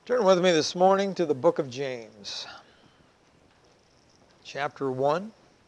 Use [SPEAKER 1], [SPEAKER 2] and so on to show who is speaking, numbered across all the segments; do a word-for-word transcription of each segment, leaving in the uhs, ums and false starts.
[SPEAKER 1] Turn with me this morning to the book of James, chapter one.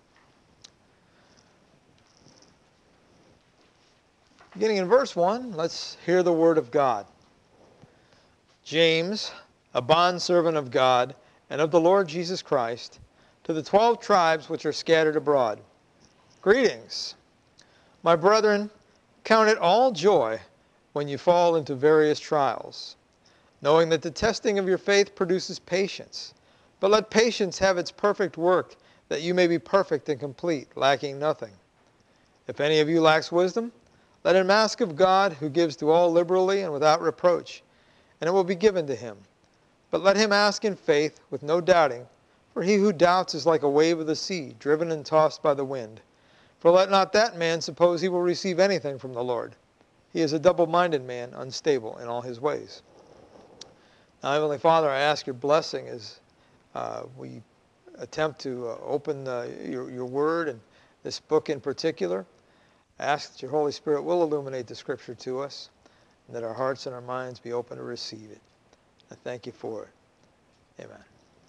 [SPEAKER 1] Beginning in verse one, let's hear the word of God. James, a bondservant of God and of the Lord Jesus Christ, to the twelve tribes which are scattered abroad. Greetings. My brethren, count it all joy when you fall into various trials, knowing that the testing of your faith produces patience. But let patience have its perfect work, that you may be perfect and complete, lacking nothing. If any of you lacks wisdom, let him ask of God, who gives to all liberally and without reproach, and it will be given to him. But let him ask in faith, with no doubting, for he who doubts is like a wave of the sea, driven and tossed by the wind. For let not that man suppose he will receive anything from the Lord. He is a double-minded man, unstable in all his ways. Now, Heavenly Father, I ask your blessing as uh, we attempt to uh, open uh, your, your word and this book in particular. I ask that your Holy Spirit will illuminate the Scripture to us and that our hearts and our minds be open to receive it. I thank you for it. Amen.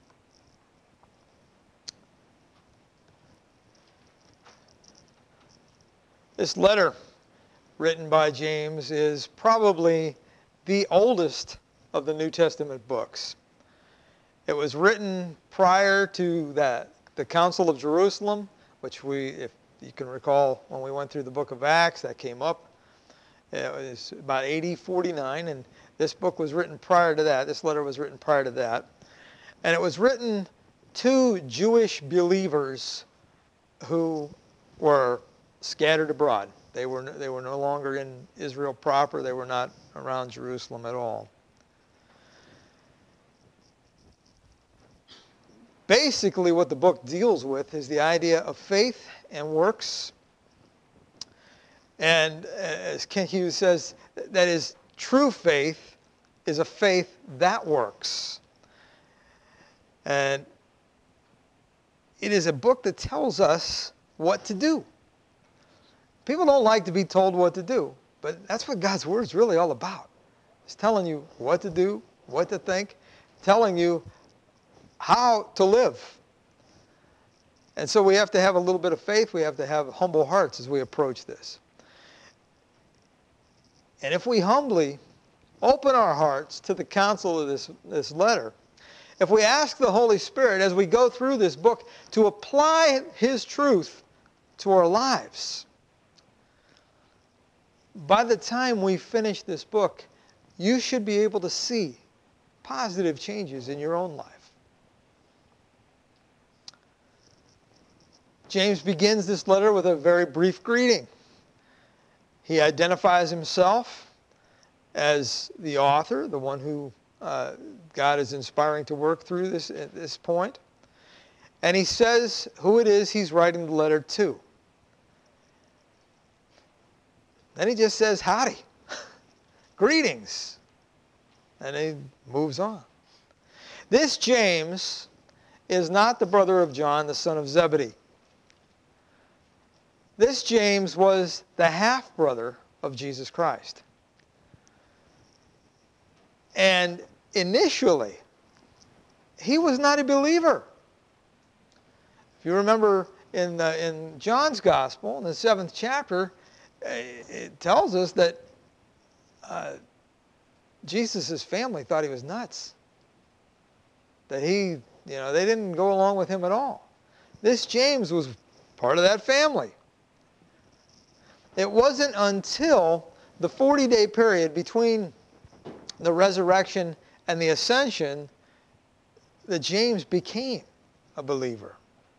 [SPEAKER 1] This letter written by James is probably the oldest of the New Testament books. It was written prior to that, the Council of Jerusalem, which we, if you can recall, when we went through the book of Acts, that came up. It was about A D forty-nine, and this book was written prior to that. This letter was written prior to that. And it was written to Jewish believers who were scattered abroad. They were, they were no longer in Israel proper. They were not around Jerusalem at all. Basically, what the book deals with is the idea of faith and works. And as Kent Hughes says, that is, true faith is a faith that works. And it is a book that tells us what to do. People don't like to be told what to do, but that's what God's Word is really all about. It's telling you what to do, what to think, telling you how to live. And so we have to have a little bit of faith. We have to have humble hearts as we approach this. And if we humbly open our hearts to the counsel of this, this letter, if we ask the Holy Spirit as we go through this book to apply His truth to our lives, by the time we finish this book, you should be able to see positive changes in your own life. James begins this letter with a very brief greeting. He identifies himself as the author, the one who uh, God is inspiring to work through this at this point. And he says who it is he's writing the letter to. Then he just says, howdy, greetings. And he moves on. This James is not the brother of John, the son of Zebedee. This James was the half-brother of Jesus Christ. And initially, he was not a believer. If you remember in, uh, in John's Gospel, in the seventh chapter, it tells us that uh, Jesus' family thought he was nuts. That he, you know, they didn't go along with him at all. This James was part of that family. It wasn't until the forty-day period between the resurrection and the ascension that James became a believer.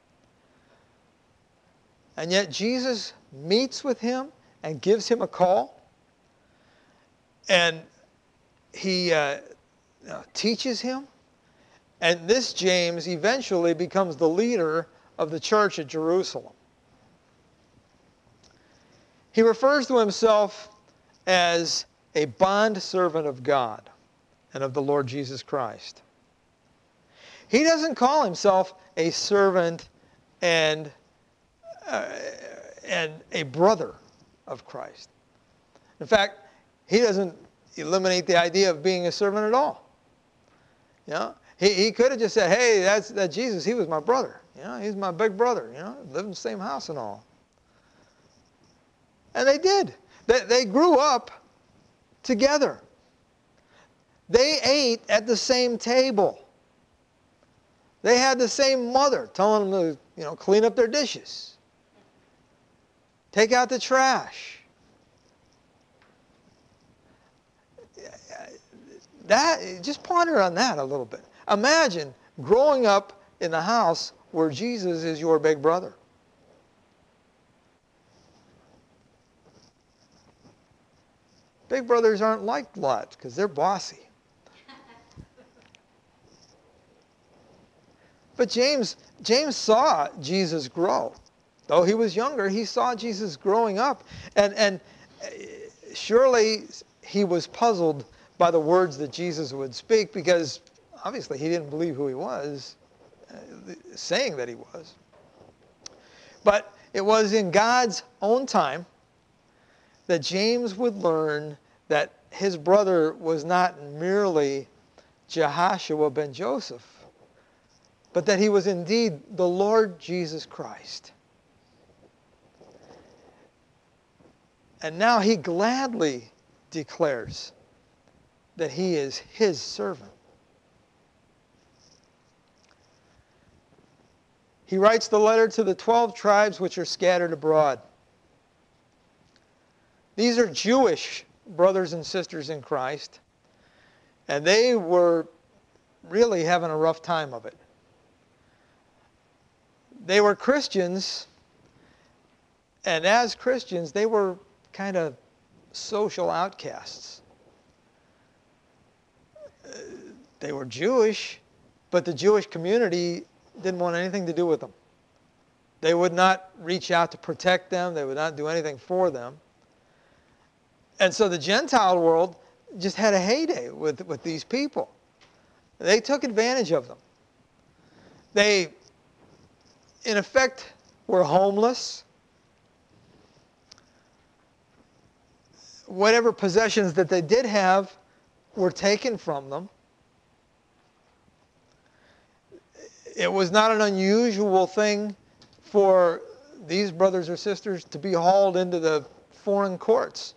[SPEAKER 1] And yet Jesus meets with him and gives him a call. And he uh, teaches him. And this James eventually becomes the leader of the church at Jerusalem. He refers to himself as a bondservant of God and of the Lord Jesus Christ. He doesn't call himself a servant and, uh, and a brother of Christ. In fact, he doesn't eliminate the idea of being a servant at all. You know, he, he could have just said, hey, that's that Jesus, he was my brother. You know, he's my big brother. You know, lived in the same house and all. And they did. They, they grew up together. They ate at the same table. They had the same mother telling them to, you know, clean up their dishes. Take out the trash. That, just ponder on that a little bit. Imagine growing up in the house where Jesus is your big brother. Big brothers aren't like that because they're bossy. But James, James saw Jesus grow. Though he was younger, he saw Jesus growing up. And, and surely he was puzzled by the words that Jesus would speak because obviously he didn't believe who he was, uh, saying that he was. But it was in God's own time that James would learn that his brother was not merely Jehoshua ben Joseph, but that he was indeed the Lord Jesus Christ. And now he gladly declares that he is his servant. He writes the letter to the twelve tribes which are scattered abroad. These are Jewish brothers and sisters in Christ, and they were really having a rough time of it. They were Christians, and as Christians, they were kind of social outcasts. They were Jewish, but the Jewish community didn't want anything to do with them. They would not reach out to protect them. They would not do anything for them. And so the Gentile world just had a heyday with, with these people. They took advantage of them. They, in effect, were homeless. Whatever possessions that they did have were taken from them. It was not an unusual thing for these brothers or sisters to be hauled into the foreign courts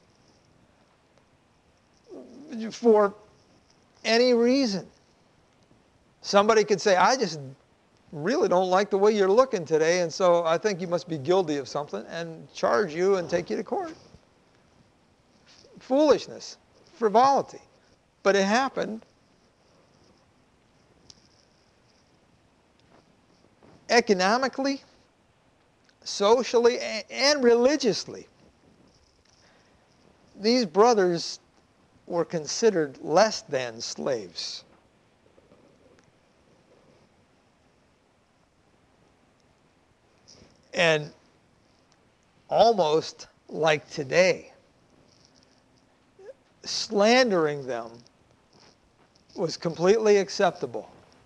[SPEAKER 1] for any reason. Somebody could say, I just really don't like the way you're looking today, and so I think you must be guilty of something, and charge you and take you to court. Foolishness, frivolity. But it happened. Economically, socially, and religiously, these brothers were considered less than slaves. And almost like today, slandering them was completely acceptable.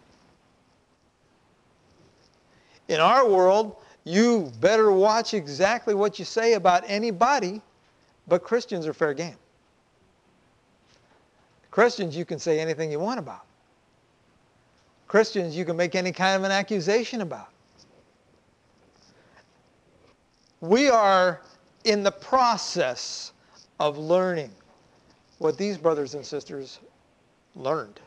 [SPEAKER 1] In our world, you better watch exactly what you say about anybody, but Christians are fair game. Christians, you can say anything you want about. Christians, you can make any kind of an accusation about. We are in the process of learning what these brothers and sisters learned.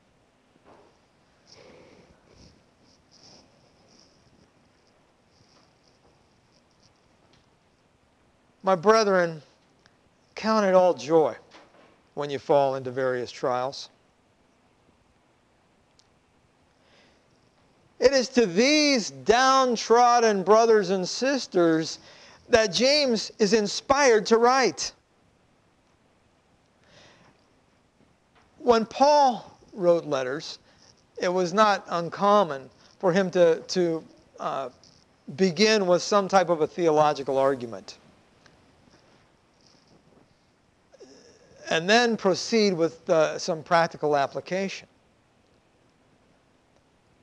[SPEAKER 1] My brethren, count it all joy when you fall into various trials. It is to these downtrodden brothers and sisters that James is inspired to write. When Paul wrote letters, it was not uncommon for him to, to uh, begin with some type of a theological argument, and then proceed with uh, some practical application.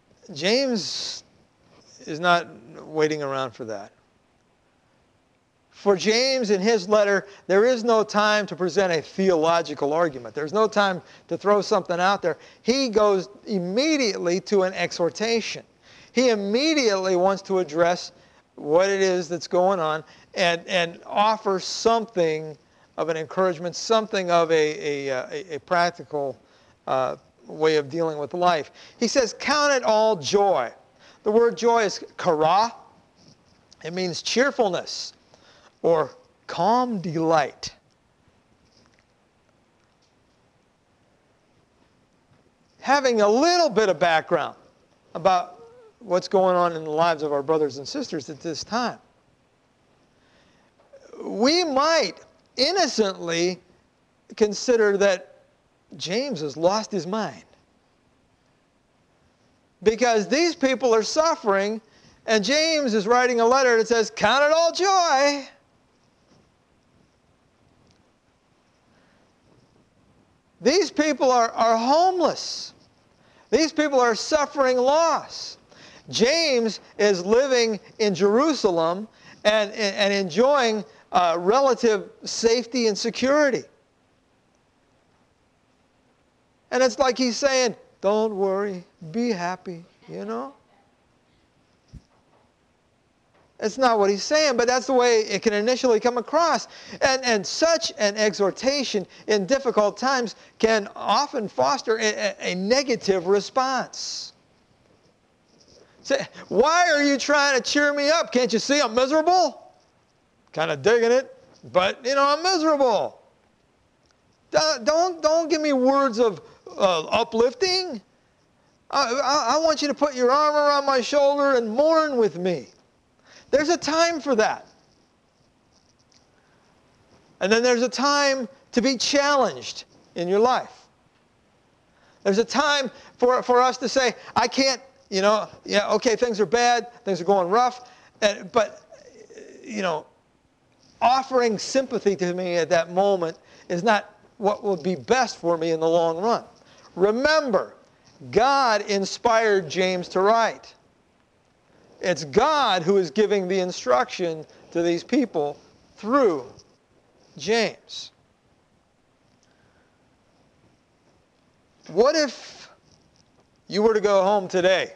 [SPEAKER 1] James is not waiting around for that. For James, in his letter, there is no time to present a theological argument. There's no time to throw something out there. He goes immediately to an exhortation. He immediately wants to address what it is that's going on and, and offer something of an encouragement, something of a, a, a, a practical uh, way of dealing with life. He says, count it all joy. The word joy is kara. It means cheerfulness or calm delight. Having a little bit of background about what's going on in the lives of our brothers and sisters at this time, we might innocently consider that James has lost his mind. Because these people are suffering, and James is writing a letter that says, count it all joy. These people are, are homeless. These people are suffering loss. James is living in Jerusalem and, and enjoying uh, relative safety and security. And it's like he's saying, don't worry, be happy, you know? It's not what he's saying, but that's the way it can initially come across. And, and such an exhortation in difficult times can often foster a, a negative response. Say, why are you trying to cheer me up? Can't you see I'm miserable? Kind of digging it, but, you know, I'm miserable. Don't, don't, don't give me words of uh, uplifting. I, I, I want you to put your arm around my shoulder and mourn with me. There's a time for that. And then there's a time to be challenged in your life. There's a time for, for us to say, I can't, you know, yeah, okay, things are bad, things are going rough, and, but, you know, offering sympathy to me at that moment is not what will be best for me in the long run. Remember, God inspired James to write. It's God who is giving the instruction to these people through James. What if you were to go home today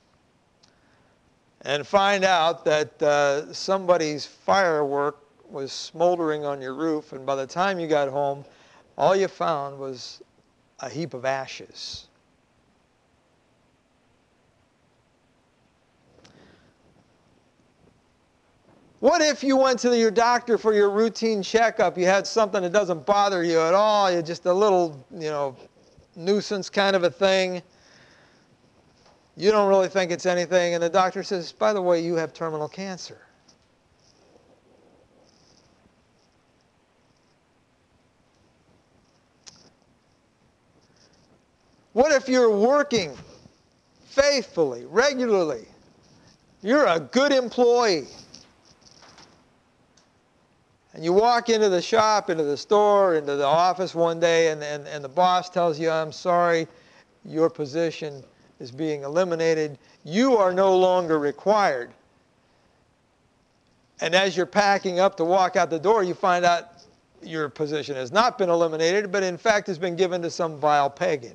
[SPEAKER 1] and find out that uh, somebody's firework was smoldering on your roof, and by the time you got home, all you found was a heap of ashes? What if you went to your doctor for your routine checkup? You had something that doesn't bother you at all. You're just a little, you know, nuisance kind of a thing. You don't really think it's anything. And the doctor says, by the way, you have terminal cancer. What if you're working faithfully, regularly? You're a good employee. And you walk into the shop, into the store, into the office one day, and, and, and the boss tells you, I'm sorry, your position is being eliminated. You are no longer required. And as you're packing up to walk out the door, you find out your position has not been eliminated, but in fact has been given to some vile pagan.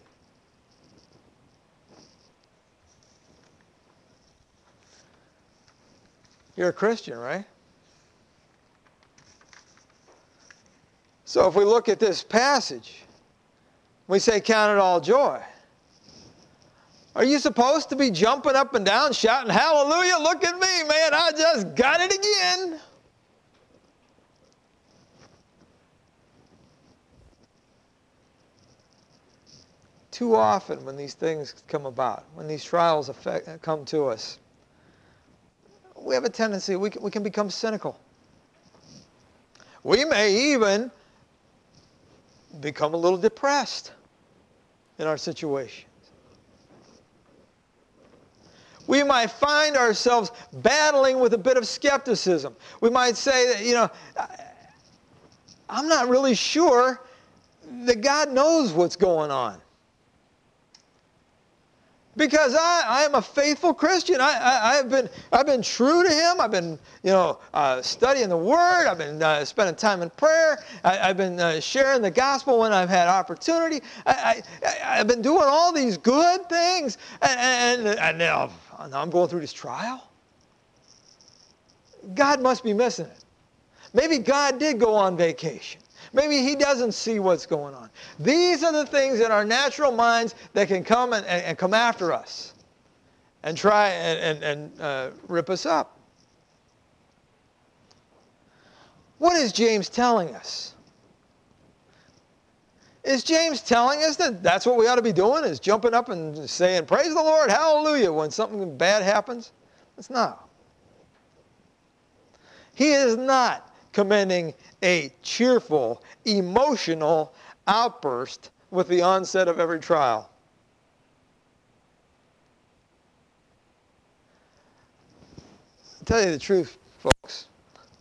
[SPEAKER 1] You're a Christian, right? So if we look at this passage, we say, count it all joy. Are you supposed to be jumping up and down, shouting, hallelujah, look at me, man, I just got it again? Too often when these things come about, when these trials affect, come to us, we have a tendency, we can, we can become cynical. We may even become a little depressed in our situations. We might find ourselves battling with a bit of skepticism. We might say that, you know, I'm not really sure that God knows what's going on. Because I, I am a faithful Christian. I, I, I've been I've been true to Him. I've been you know uh, studying the Word. I've been uh, spending time in prayer. I, I've been uh, sharing the gospel when I've had opportunity. I, I, I've been doing all these good things, and, and, and now, now I'm going through this trial. God must be missing it. Maybe God did go on vacation. Maybe He doesn't see what's going on. These are the things in our natural minds that can come and, and, and come after us and try and, and, and uh, rip us up. What is James telling us? Is James telling us that that's what we ought to be doing, is jumping up and saying, praise the Lord, hallelujah, when something bad happens? It's not. He is not commending a cheerful, emotional outburst with the onset of every trial. I'll tell you the truth, folks.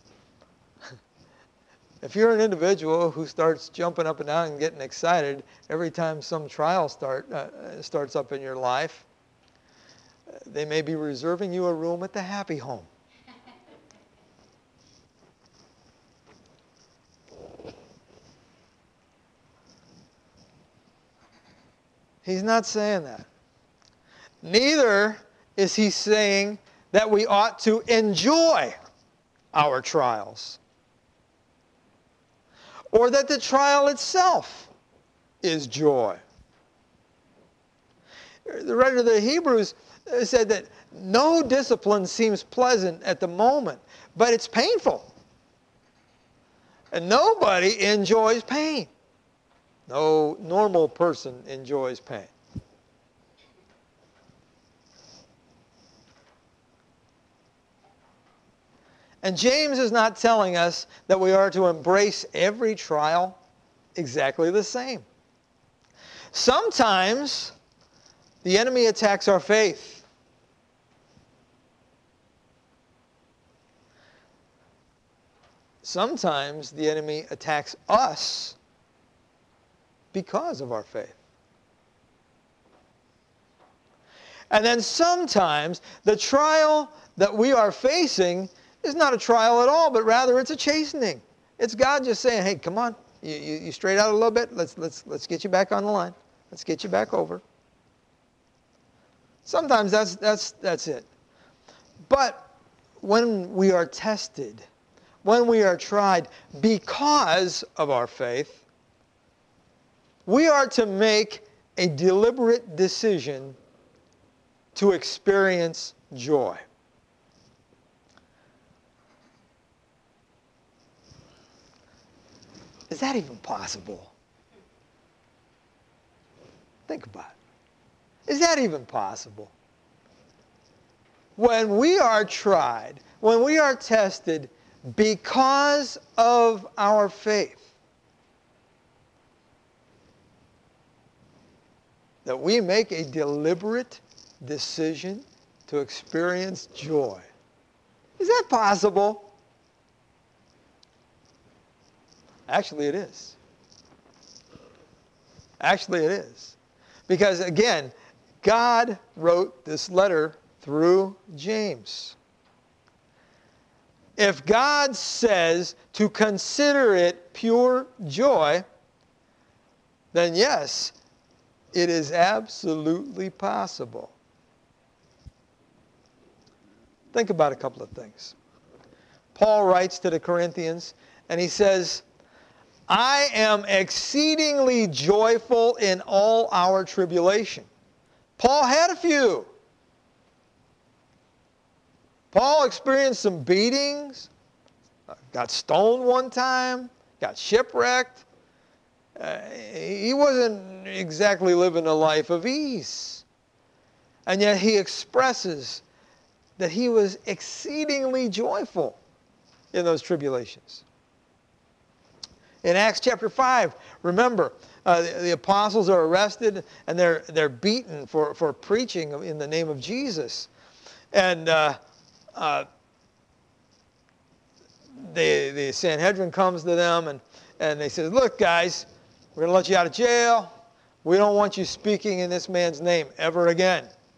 [SPEAKER 1] If you're an individual who starts jumping up and down and getting excited every time some trial start, uh, starts up in your life, they may be reserving you a room at the happy home. He's not saying that. Neither is he saying that we ought to enjoy our trials, or that the trial itself is joy. The writer of the Hebrews said that no discipline seems pleasant at the moment, but it's painful. And nobody enjoys pain. No normal person enjoys pain. And James is not telling us that we are to embrace every trial exactly the same. Sometimes the enemy attacks our faith. Sometimes the enemy attacks us because of our faith. And then sometimes the trial that we are facing is not a trial at all, but rather it's a chastening. It's God just saying, hey, come on, you, you, you straight out a little bit, let's, let's, let's get you back on the line. Let's get you back over. Sometimes that's, that's, that's it. But when we are tested, when we are tried because of our faith, we are to make a deliberate decision to experience joy. Is that even possible? Think about it. Is that even possible? When we are tried, when we are tested because of our faith, that we make a deliberate decision to experience joy. Is that possible? Actually, it is. Actually, it is. Because, again, God wrote this letter through James. If God says to consider it pure joy, then yes, it is absolutely possible. Think about a couple of things. Paul writes to the Corinthians, and he says, I am exceedingly joyful in all our tribulation. Paul had a few. Paul experienced some beatings, got stoned one time, got shipwrecked. Uh, he wasn't exactly living a life of ease. And yet he expresses that he was exceedingly joyful in those tribulations. In Acts chapter five, remember, uh, the, the apostles are arrested and they're, they're beaten for, for preaching in the name of Jesus. And uh, uh, they, the Sanhedrin comes to them and, and they say, look guys, we're going to let you out of jail. We don't want you speaking in this man's name ever again.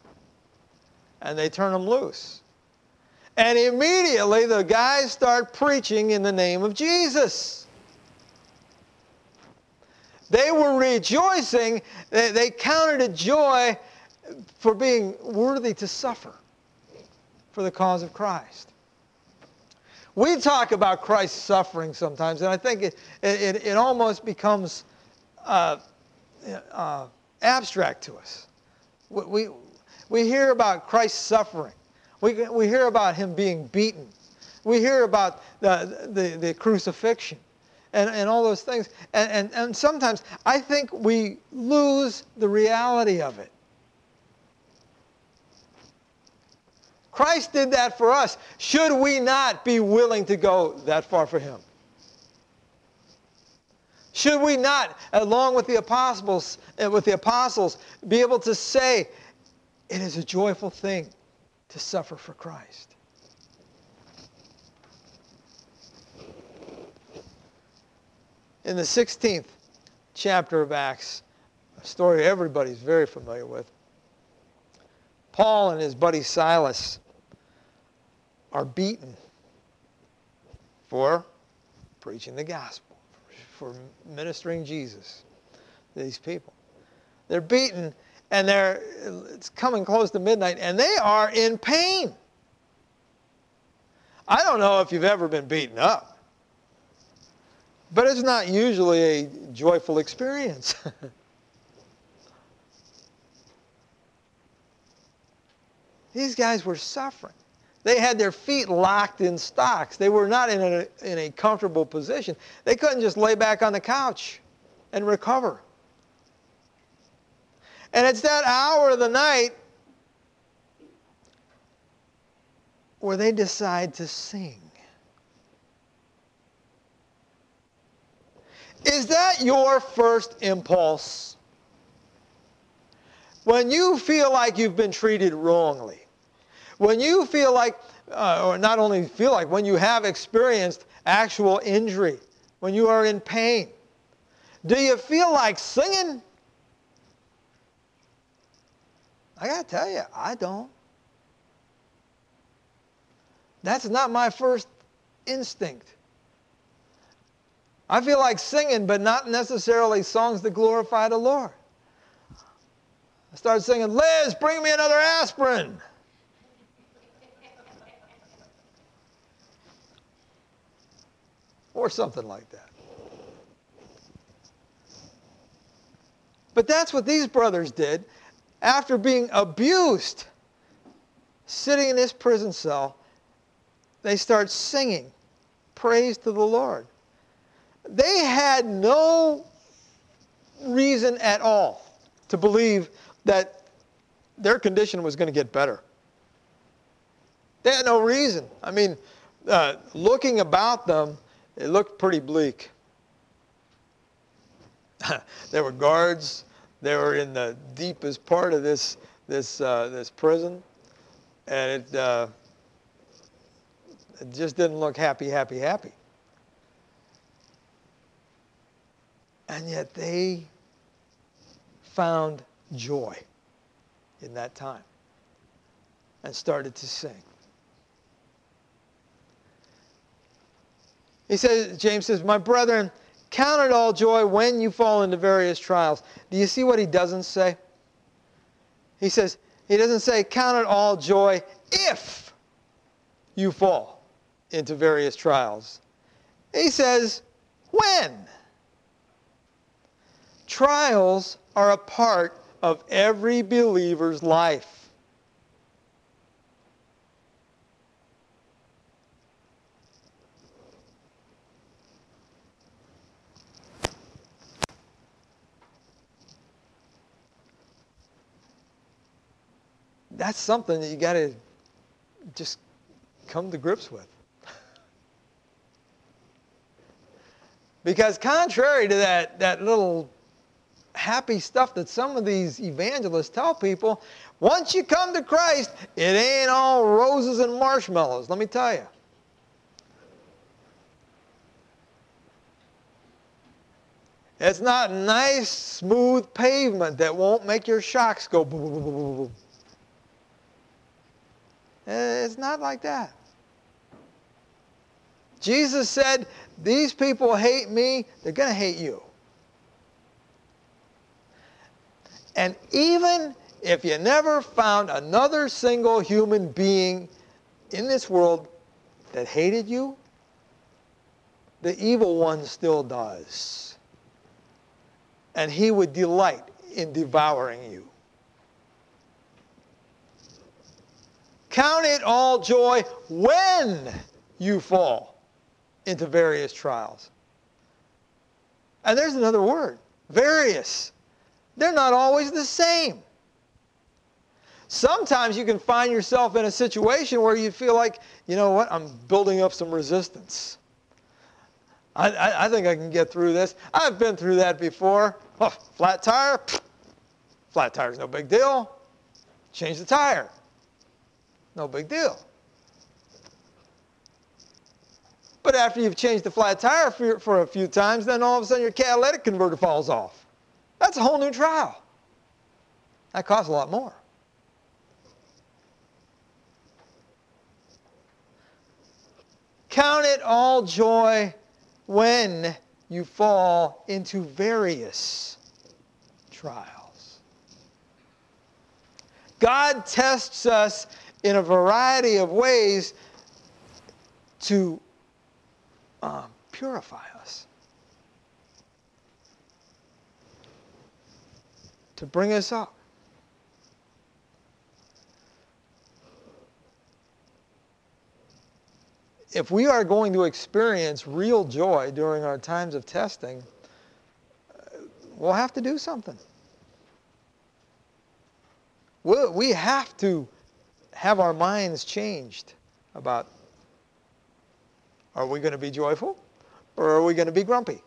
[SPEAKER 1] and they turn them loose. And immediately the guys start preaching in the name of Jesus. They were rejoicing. They, they counted it joy for being worthy to suffer for the cause of Christ. We talk about Christ's suffering sometimes, and I think it, it, it almost becomes uh, uh, abstract to us. We, we hear about Christ's suffering. We, we hear about him being beaten. We hear about the, the, the crucifixion and, and all those things. And, and, and sometimes I think we lose the reality of it. Christ did that for us. Should we not be willing to go that far for him? Should we not, along with the apostles, with the apostles, be able to say, it is a joyful thing to suffer for Christ? In the sixteenth chapter of Acts, a story everybody's very familiar with, Paul and his buddy Silas are beaten for preaching the gospel, for ministering Jesus to these people. They're beaten, and they're it's coming close to midnight, and they are in pain. I don't know if you've ever been beaten up, but it's not usually a joyful experience. These guys were suffering. They had their feet locked in stocks. They were not in a, in a comfortable position. They couldn't just lay back on the couch and recover. And it's that hour of the night where they decide to sing. Is that your first impulse? When you feel like you've been treated wrongly, when you feel like, uh, or not only feel like, when you have experienced actual injury, when you are in pain, do you feel like singing? I got to tell you, I don't. That's not my first instinct. I feel like singing, but not necessarily songs that glorify the Lord. I started singing, Liz, bring me another aspirin. Or something like that. But that's what these brothers did. After being abused, sitting in this prison cell, they start singing praise to the Lord. They had no reason at all to believe that their condition was going to get better. They had no reason. I mean, uh, looking about them, it looked pretty bleak. There were guards. They were in the deepest part of this this uh, this prison, and it uh, it just didn't look happy, happy, happy. And yet they found joy in that time and started to sing. He says, James says, my brethren, count it all joy when you fall into various trials. Do you see what he doesn't say? He says, he doesn't say, count it all joy if you fall into various trials. He says, when? Trials are a part of every believer's life. That's something that you got to just come to grips with. Because contrary to that, that little happy stuff that some of these evangelists tell people, once you come to Christ, it ain't all roses and marshmallows, let me tell you. It's not nice, smooth pavement that won't make your shocks go boom, boom, boom, boom, boom. It's not like that. Jesus said, these people hate me, they're going to hate you. And even if you never found another single human being in this world that hated you, the evil one still does. And he would delight in devouring you. Count it all joy when you fall into various trials. And there's another word, various. They're not always the same. Sometimes you can find yourself in a situation where you feel like, you know what, I'm building up some resistance. I, I, I think I can get through this. I've been through that before. Oh, flat tire? Flat tire's no big deal. Change the tire. No big deal. But after you've changed the flat tire for, for a few times, then all of a sudden your catalytic converter falls off. That's a whole new trial. That costs a lot more. Count it all joy when you fall into various trials. God tests us in a variety of ways to uh, purify us, to bring us up. If we are going to experience real joy during our times of testing, we'll have to do something. We'll, we have to have our minds changed about, are we going to be joyful or are we going to be grumpy?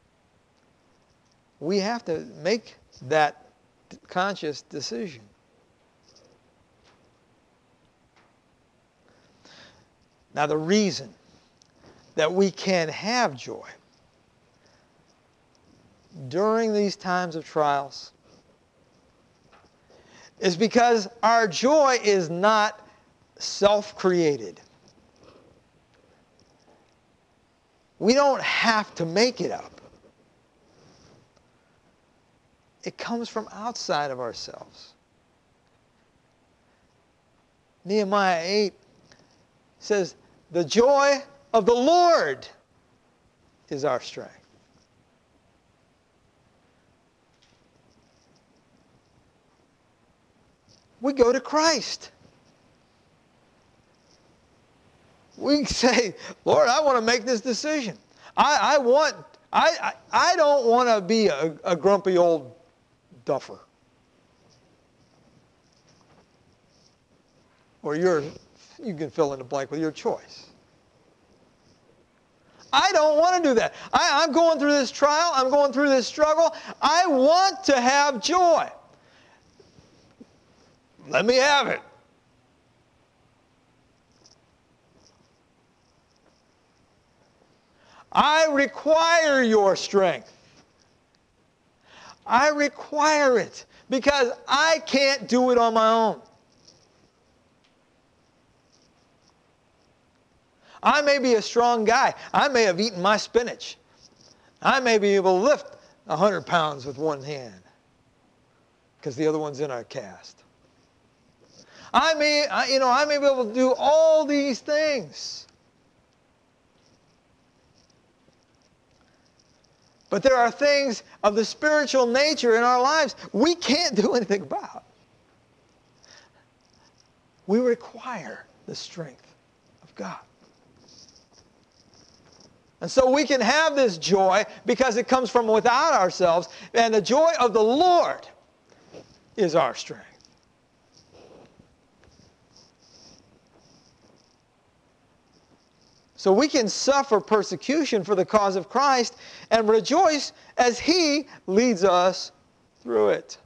[SPEAKER 1] We have to make that conscious decision. Now, the reason that we can have joy during these times of trials is because our joy is not self-created. We don't have to make it up. It comes from outside of ourselves. Nehemiah eight says, the joy of the Lord is our strength. We go to Christ. We say, Lord, I want to make this decision. I, I want, I, I, I don't want to be a, a grumpy old duffer. Or you're, you can fill in the blank with your choice. I don't want to do that. I, I'm going through this trial. I'm going through this struggle. I want to have joy. Let me have it. I require your strength. I require it because I can't do it on my own. I may be a strong guy. I may have eaten my spinach. I may be able to lift one hundred pounds with one hand because the other one's in our cast. I may, I, you know, I may be able to do all these things. But there are things of the spiritual nature in our lives we can't do anything about. We require the strength of God. And so we can have this joy because it comes from without ourselves, and the joy of the Lord is our strength. So we can suffer persecution for the cause of Christ and rejoice as He leads us through it.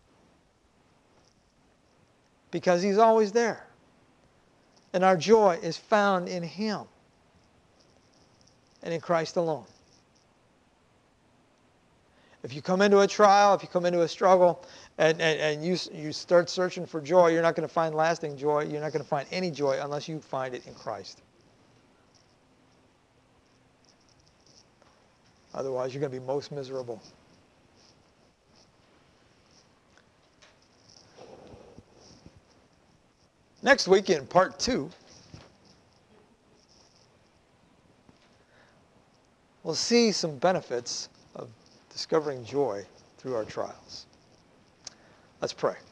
[SPEAKER 1] Because He's always there. And our joy is found in Him and in Christ alone. If you come into a trial, if you come into a struggle, and, and, and you, you start searching for joy, you're not going to find lasting joy. You're not going to find any joy unless you find it in Christ. Otherwise, you're going to be most miserable. Next week in part two, we'll see some benefits of discovering joy through our trials. Let's pray.